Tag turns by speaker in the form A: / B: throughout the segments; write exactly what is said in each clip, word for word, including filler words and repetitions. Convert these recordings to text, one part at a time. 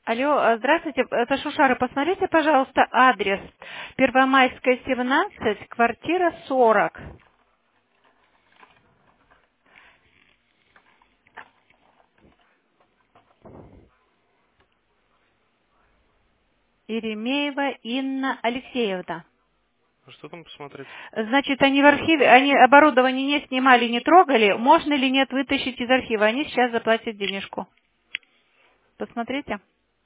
A: Алло, а, здравствуйте, это Шушара. Посмотрите, пожалуйста, адрес. Первомайская, семнадцать, квартира сорок. Еремеева Инна Алексеевна.
B: А что там посмотреть?
A: Значит, они в архиве, они оборудование не снимали, не трогали. Можно или нет вытащить из архива? Они сейчас заплатят денежку. Посмотрите.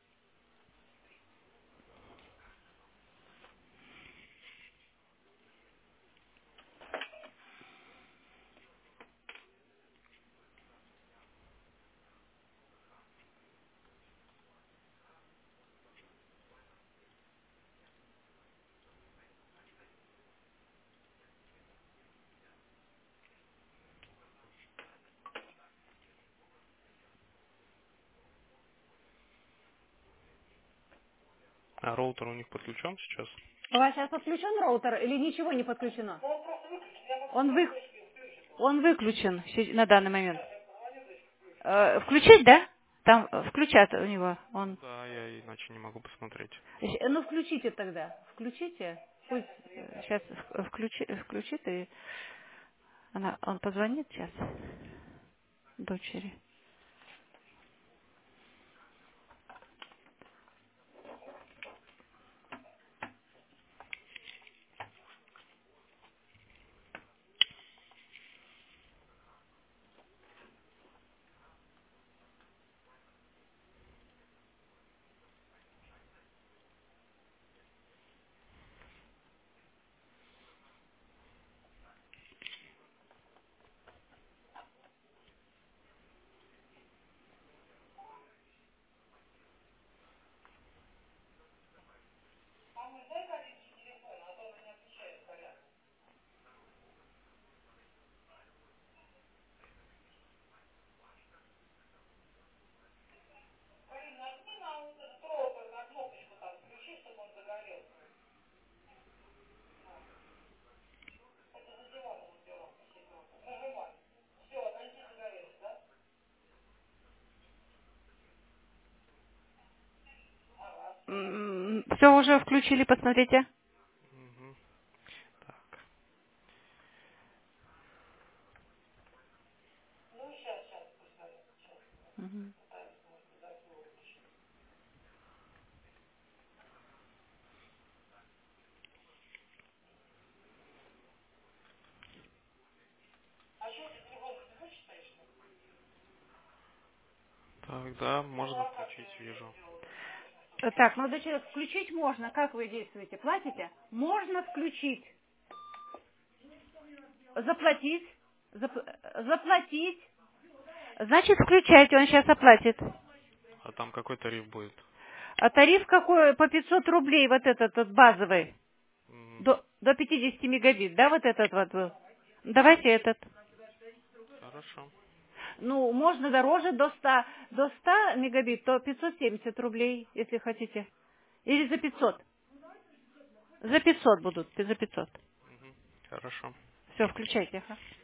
B: А роутер у них подключен сейчас?
A: У вас сейчас подключен роутер или ничего не подключено? Он, вы... Он выключен щи- на данный момент. Э, включить, да? Там э, включат у него. Он...
B: Да, я иначе не могу посмотреть.
A: Щ- Ну, включите тогда. Включите. Пусть сейчас включи, включит, и она, он позвонит сейчас дочери. Все уже включили, посмотрите.
B: Угу. Так.
A: Мгм.
B: Так, да, можно включить, вижу.
A: Э, Так, ну, дочери, включить можно. Как вы действуете? Платите? Можно включить. Заплатить. Зап- э, Заплатить. Значит, включайте, он сейчас оплатит.
B: А там какой тариф будет?
A: А тариф какой? По пятьсот рублей, вот этот вот базовый.
B: Мгм.
A: До, до пятидесяти мегабит, да, вот этот вот был? Давайте этот.
B: Хорошо.
A: Ну, можно дороже, до ста, до ста мегабит, то пятьсот семьдесят рублей, если хотите. Или за пятьсот. За пятьсот будут, за пятьсот.
B: Мгм. Хорошо.
A: Все, включайте. Ага.